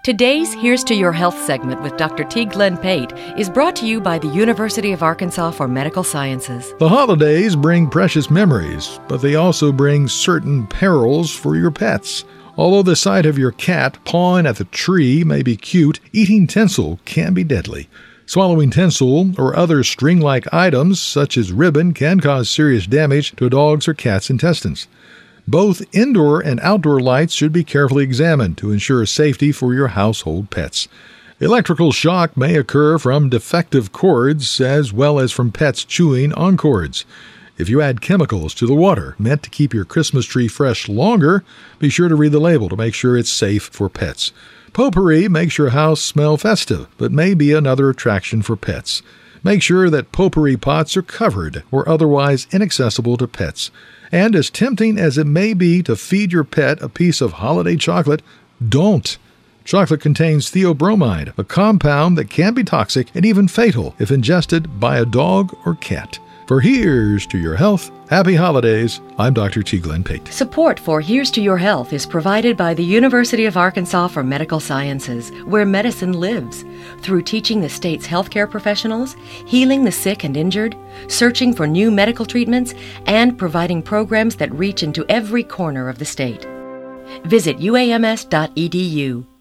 Today's Here's to Your Health segment with Dr. T. Glenn Pate is brought to you by the University of Arkansas for Medical Sciences. The holidays bring precious memories, but they also bring certain perils for your pets. Although the sight of your cat pawing at the tree may be cute, eating tinsel can be deadly. Swallowing tinsel or other string-like items, such as ribbon, can cause serious damage to a dog's or cat's intestines. Both indoor and outdoor lights should be carefully examined to ensure safety for your household pets. Electrical shock may occur from defective cords as well as from pets chewing on cords. If you add chemicals to the water meant to keep your Christmas tree fresh longer, be sure to read the label to make sure it's safe for pets. Potpourri makes your house smell festive, but may be another attraction for pets. Make sure that potpourri pots are covered or otherwise inaccessible to pets. And as tempting as it may be to feed your pet a piece of holiday chocolate, don't. Chocolate contains theobromide, a compound that can be toxic and even fatal if ingested by a dog or cat. For Here's to Your Health, happy holidays. I'm Dr. T. Glenn Pate. Support for Here's to Your Health is provided by the University of Arkansas for Medical Sciences, where medicine lives, through teaching the state's healthcare professionals, healing the sick and injured, searching for new medical treatments, and providing programs that reach into every corner of the state. Visit uams.edu.